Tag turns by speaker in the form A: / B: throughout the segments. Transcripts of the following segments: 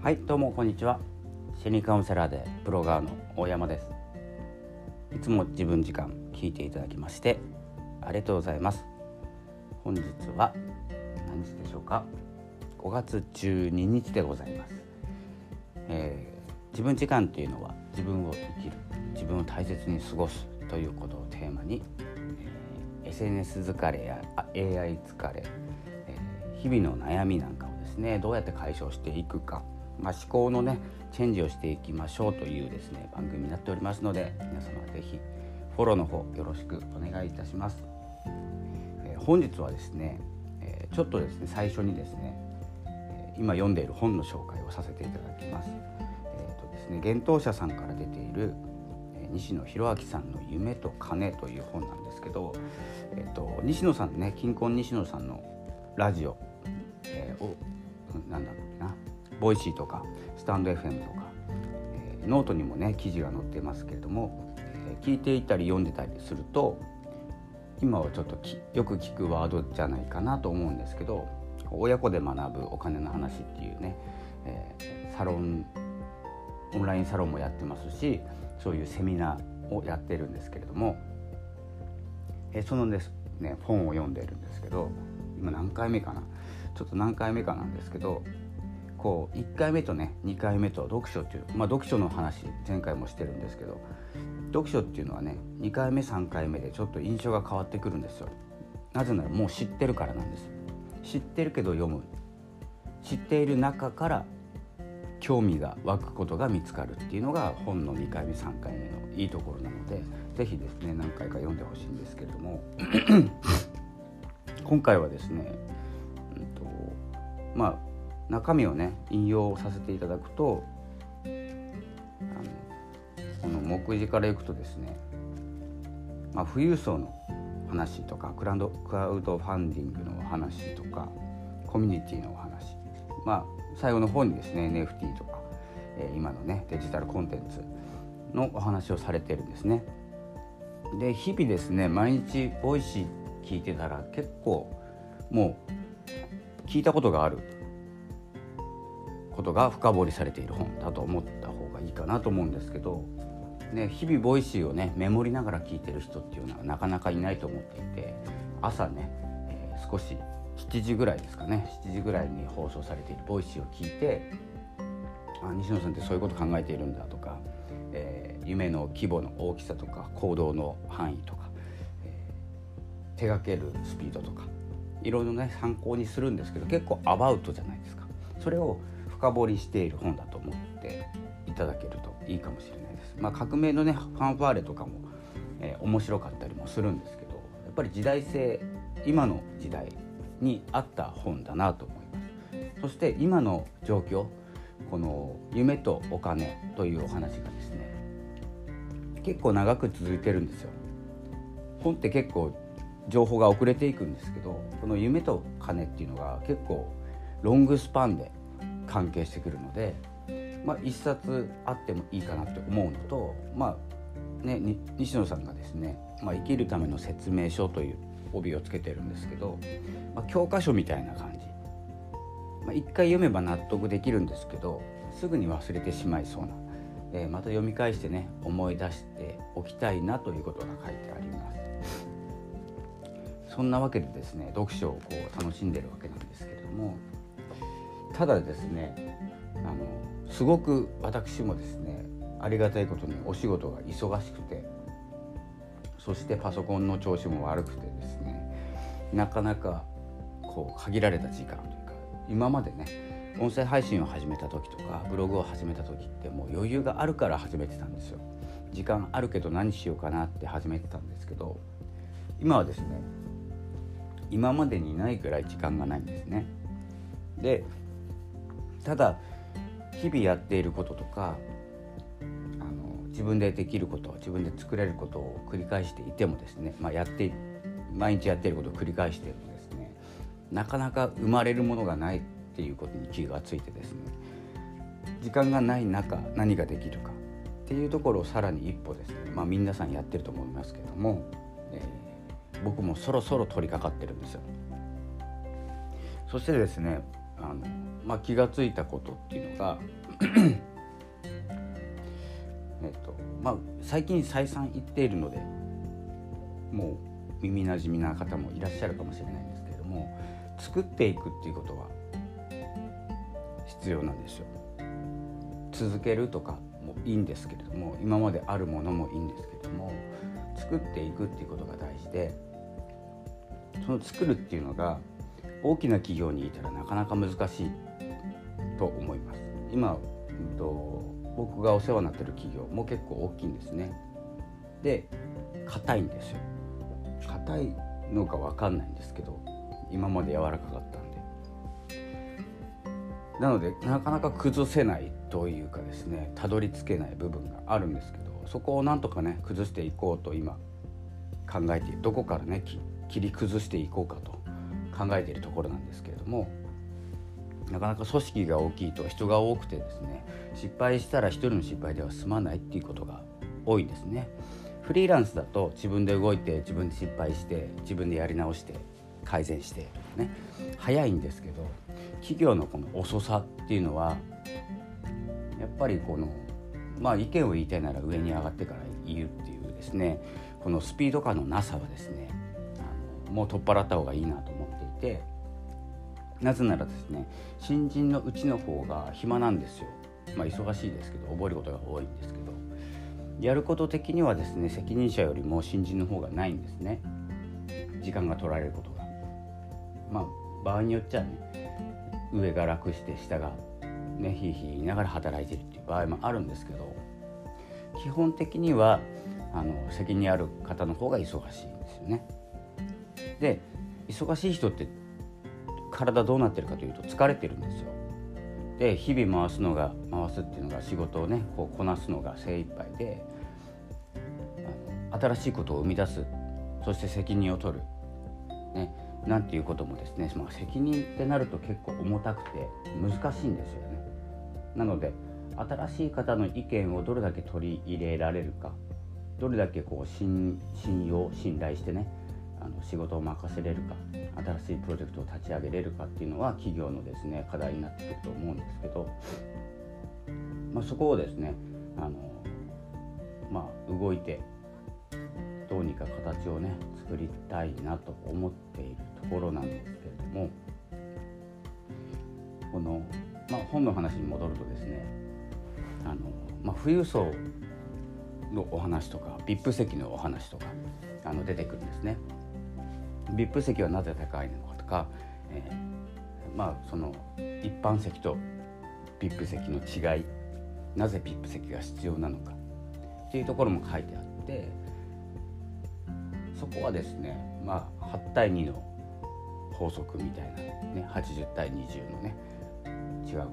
A: はい、どうもこんにちは。心理カウンセラーでブロガーの大山です。いつも自分時間聞いていただきましてありがとうございます。本日は何日でしょうか。5月12日でございます。自分時間というのは自分を生きる、自分を大切に過ごすということをテーマに、SNS 疲れや AI 疲れ、日々の悩みなんかをですね、どうやって解消していくか、思考のねチェンジをしていきましょうというですね番組になっておりますので、皆様ぜひフォローの方よろしくお願いいたします。本日はですね、ちょっとですね最初にですね、今読んでいる本の紹介をさせていただきます。ですね、幻冬舎さんから出ている、西野博明さんの夢と金という本なんですけど、西野さんね、金婚西野さんのラジオ、をなんだろうな、ボイシーとかスタンド FM とか、ノートにもね記事が載ってますけれども、聞いていたり読んでたりすると、今はちょっとよく聞くワードじゃないかなと思うんですけど、親子で学ぶお金の話っていうね、オンラインサロンもやってますし、そういうセミナーをやってるんですけれども、そのですね本を読んでるんですけど、今何回目かななんですけど、こう1回目とね2回目と読書っていう、読書の話前回もしてるんですけど、読書っていうのはね2回目3回目でちょっと印象が変わってくるんですよ。なぜならもう知ってるからなんです。知ってるけど読む、知っている中から興味が湧くことが見つかるっていうのが本の2回目3回目のいいところなので、ぜひですね何回か読んでほしいんですけれども今回はですね、中身をね引用させていただくと、この目次からいくとですね、富裕層の話とかクラウドファンディングの話とかコミュニティのお話、最後の方にですね NFT とか、今のねデジタルコンテンツのお話をされているんですね。で、日々ですね毎日ボイシー聞いてたら結構もう聞いたことがあることが深掘りされている本だと思った方がいいかなと思うんですけど、ね、日々ボイシーをねメモりながら聞いてる人っていうのはなかなかいないと思っていて、朝ね、少し7時ぐらいですかね、7時ぐらいに放送されているボイシーを聞いて、西野さんってそういうこと考えているんだとか、夢の規模の大きさとか行動の範囲とか、手掛けるスピードとかいろいろね参考にするんですけど、結構アバウトじゃないですか。それを深掘りしている本だと思っていただけるといいかもしれないです。革命のねファンファーレとかも、面白かったりもするんですけど、やっぱり時代性、今の時代に合った本だなと思います。そして今の状況、この夢とお金というお話がですね結構長く続いてるんですよ。本って結構情報が遅れていくんですけど、この夢と金っていうのが結構ロングスパンで関係してくるので、一冊あってもいいかなって思うのと、西野さんがですね、生きるための説明書という帯をつけてるんですけど、教科書みたいな感じ、一回読めば納得できるんですけど、すぐに忘れてしまいそうな、また読み返してね思い出しておきたいなということが書いてあります。そんなわけでですね、読書をこう楽しんでるわけなんですけれども、ただですね、すごく私もですねありがたいことにお仕事が忙しくて、そしてパソコンの調子も悪くてですね、なかなかこう限られた時間というか、今までね音声配信を始めた時とかブログを始めた時ってもう余裕があるから始めてたんですよ。時間あるけど何しようかなって始めてたんですけど、今はですね今までにないぐらい時間がないんですね。で、ただ日々やっていることとか、自分でできること、自分で作れることを繰り返していてもですね、毎日やっていることを繰り返しているとですね、なかなか生まれるものがないっていうことに気がついてですね、時間がない中何ができるかっていうところをさらに一歩ですね、皆さんやってると思いますけども、僕もそろそろ取り掛かってるんですよ。そしてですね、 気がついたことっていうのが最近再三言っているのでもう耳なじみな方もいらっしゃるかもしれないんですけれども、作っていくっていうことは必要なんですよ。続けるとかもいいんですけれども、今まであるものもいいんですけれども、作っていくっていうことが大事で、その作るっていうのが大きな企業にいたらなかなか難しいと思います。今、僕がお世話になっている企業も結構大きいんですね。で、硬いんですよ。硬いのか分かんないんですけど、今まで柔らかかったんで、なのでなかなか崩せないというかですね、たどり着けない部分があるんですけど、そこをなんとかね崩していこうと今考えている、どこからね切り崩していこうかと考えているところなんですけれども、なかなか組織が大きいと人が多くてですね、失敗したら一人の失敗では済まないっていうことが多いんですね。フリーランスだと自分で動いて自分で失敗して自分でやり直して改善してとかね、早いんですけど、企業のこの遅さっていうのはやっぱり意見を言いたいなら上に上がってから言うっていうですね、このスピード感のなさはですね、もう取っ払った方がいいなと思っていて、なぜならですね、新人のうちの方が暇なんですよ。忙しいですけど覚えることが多いんですけど、やること的にはですね、責任者よりも新人の方がないんですね。時間が取られることが、場合によっちゃね、上が楽して下がねひいひい言いながら働いてるっていう場合もあるんですけど、基本的には責任ある方の方が忙しいんですよね。で、忙しい人って体どうなってるかというと疲れてるんですよ。で、日々回すっていうのが仕事をねこなすのが精一杯で、新しいことを生み出す、そして責任を取る、ね、なんていうこともですね、責任ってなると結構重たくて難しいんですよね。なので新しい方の意見をどれだけ取り入れられるか、どれだけ信頼してね仕事を任せれるか、新しいプロジェクトを立ち上げれるかっていうのは企業のですね課題になってくると思うんですけど、そこをですね動いてどうにか形をね作りたいなと思っているところなんですけれども、この、本の話に戻るとですね、富裕層のお話とか VIP 席のお話とか出てくるんですね。VIP 席はなぜ高いのかとか、その一般席と VIP 席の違い、なぜ VIP 席が必要なのかっていうところも書いてあって、そこはですね、8対2の法則みたいな、ね、80対20のね、違うか、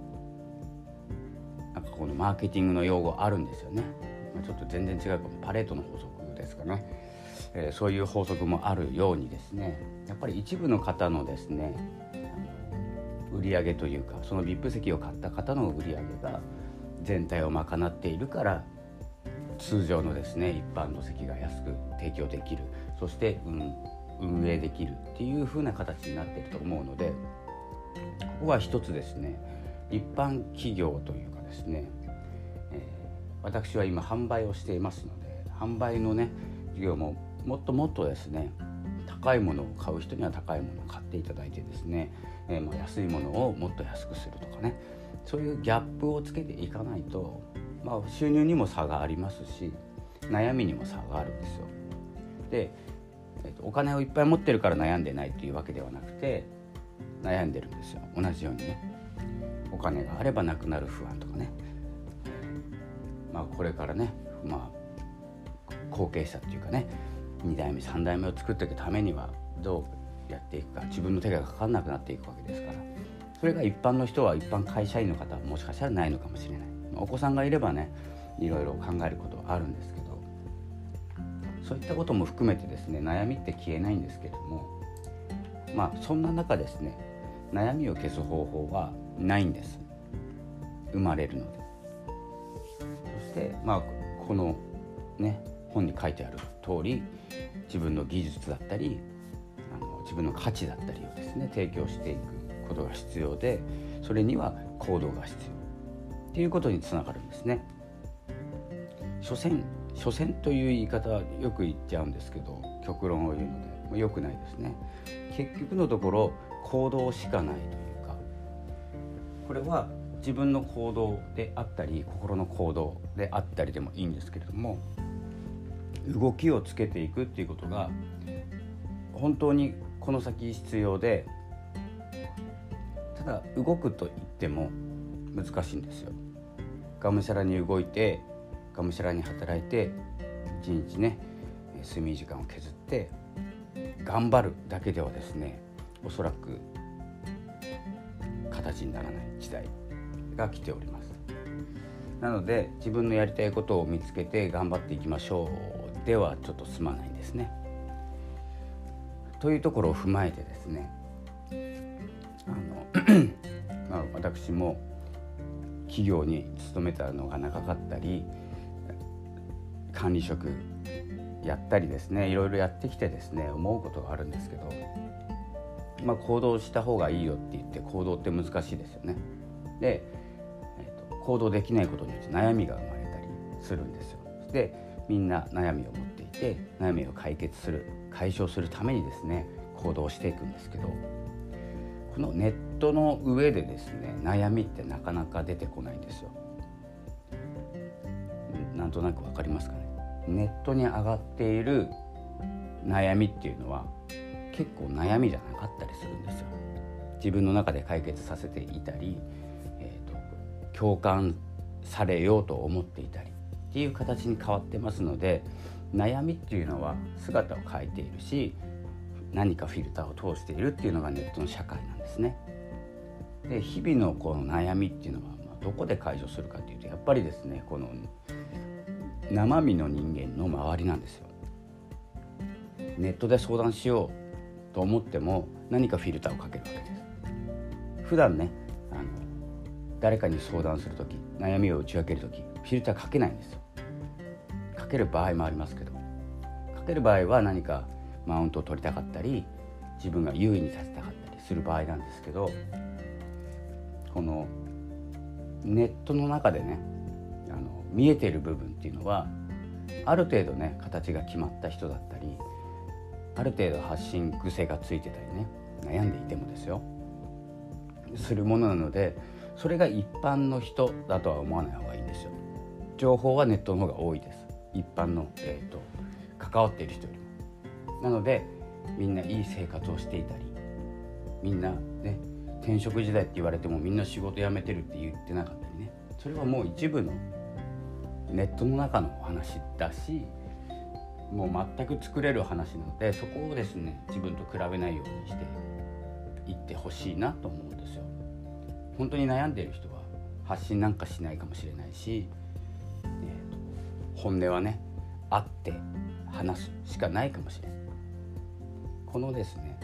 A: なんかこのマーケティングの用語あるんですよね。ちょっと全然違うかも、パレートの法則ですかね。そういう法則もあるようにですね、やっぱり一部の方のですね売り上げというか、その VIP 席を買った方の売り上げが全体を賄っているから、通常のですね一般の席が安く提供できる、そして、運営できるっていう風な形になっていると思うので、ここは一つですね、一般企業というかですね、私は今販売をしていますので、販売のね事業ももっともっとですね、高いものを買う人には高いものを買っていただいてですね、安いものをもっと安くするとかね、そういうギャップをつけていかないと、収入にも差がありますし、悩みにも差があるんですよ。で、お金をいっぱい持ってるから悩んでないというわけではなくて、悩んでるんですよ、同じようにね。お金があればなくなる不安とかね、これからね、後継者っていうかね、2代目3代目を作っていくためにはどうやっていくか、自分の手がかかんなくなっていくわけですから、それが一般の人は、一般会社員の方はもしかしたらないのかもしれない。お子さんがいればね、いろいろ考えることはあるんですけど、そういったことも含めてですね、悩みって消えないんですけれども、そんな中ですね、悩みを消す方法はないんです。生まれるので。そして、このね本に書いてある通り、自分の技術だったり自分の価値だったりをですね提供していくことが必要で、それには行動が必要っていうことにつながるんですね。所詮という言い方はよく言っちゃうんですけど、極論を言うので良くないですね。結局のところ行動しかないというか、これは自分の行動であったり心の行動であったりでもいいんですけれども、動きをつけていくっていうことが本当にこの先必要で、ただ動くと言っても難しいんですよ。がむしゃらに動いて、がむしゃらに働いて、一日ね睡眠時間を削って頑張るだけではですね、おそらく形にならない時代が来ております。なので自分のやりたいことを見つけて頑張っていきましょうではちょっと済まないんですね。というところを踏まえてですね、私も企業に勤めたのが長かったり、管理職やったりですね、いろいろやってきてですね、思うことがあるんですけど、行動した方がいいよって言って行動って難しいですよね。で、行動できないことによって悩みが生まれたりするんですよ。で、みんな悩みを持っていて、悩みを解消するためにですね、行動していくんですけど、このネットの上でですね、悩みってなかなか出てこないんですよ。なんとなくわかりますかね。ネットに上がっている悩みっていうのは結構悩みじゃなかったりするんですよ。自分の中で解決させていたり、共感されようと思っていたりっていう形に変わってますので、悩みっていうのは姿を変えているし、何かフィルターを通しているっていうのがネットの社会なんですね。で、日々のこの悩みっていうのはどこで解消するかというと、やっぱりですね、この生身の人間の周りなんですよ。ネットで相談しようと思っても何かフィルターをかけるわけです。普段ね、誰かに相談するとき、悩みを打ち明けるとき、フィルターかけないんですよ。かける場合もありますけど、かける場合は何かマウントを取りたかったり、自分が優位にさせたかったりする場合なんですけど、このネットの中でね、見えている部分っていうのはある程度ね、形が決まった人だったり、ある程度発信癖がついてたりね、悩んでいてもですよ、するものなので、それが一般の人だとは思わない方がいいんですよ。情報はネットの方が多いです。一般の、関わっている人よりも。なのでみんないい生活をしていたり、みんなね、転職時代って言われてもみんな仕事辞めてるって言ってなかったりね、それはもう一部のネットの中のお話だし、もう全く作れる話なので、そこをですね、自分と比べないようにしていってほしいなと思うんですよ。本当に悩んでいる人は発信なんかしないかもしれないし、本音はね、会って話すしかないかもしれない。このですね、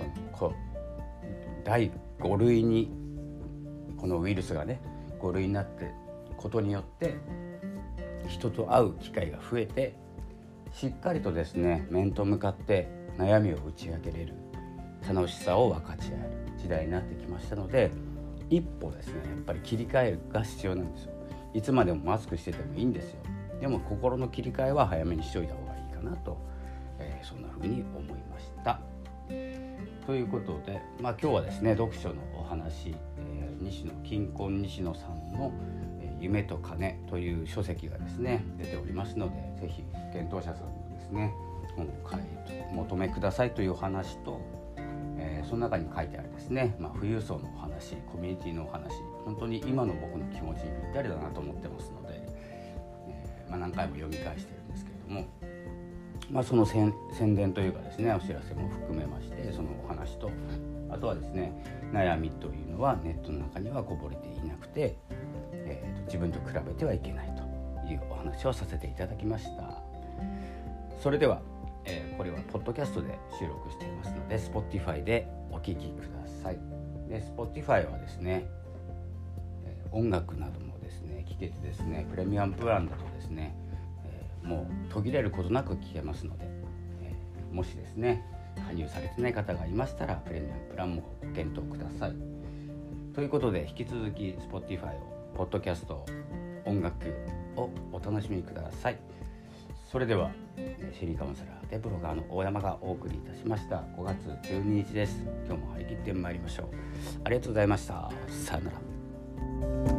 A: 第5類にこのウイルスがね、5類になってことによって人と会う機会が増えて、しっかりとですね、面と向かって悩みを打ち明けれる楽しさを分かち合える時代になってきましたので、一歩ですね、やっぱり切り替えが必要なんですよ。いつまでもマスクしててもいいんですよ。でも心の切り替えは早めにしておいた方がいいかなと、そんな風に思いました。ということで、今日はですね、読書のお話、金婚西野さんの夢と金という書籍がですね出ておりますので、ぜひ検討者さんのですね本をお求めくださいというお話と、その中に書いてあるですね、富裕層のお話、コミュニティのお話、本当に今の僕の気持ちにぴったりだなと思ってますので、何回も読み返してるんですけれども、その宣伝というかですね、お知らせも含めまして、そのお話と、あとはですね、悩みというのはネットの中にはこぼれていなくて、自分と比べてはいけないというお話をさせていただきました。それでは、これはポッドキャストで収録していますので Spotify でお聞きください。で Spotify はですね、音楽などもですね聞けてですね、プレミアムプランだとですね、もう途切れることなく聞けますので、もしですね加入されてない方がいましたらプレミアムプランもご検討ください。ということで引き続き Spotify をポッドキャスト音楽をお楽しみください。それでは心理カウンセラーでブロガーの大山がお送りいたしました。5月12日です。今日も張り切ってまいりましょう。ありがとうございました。さよなら。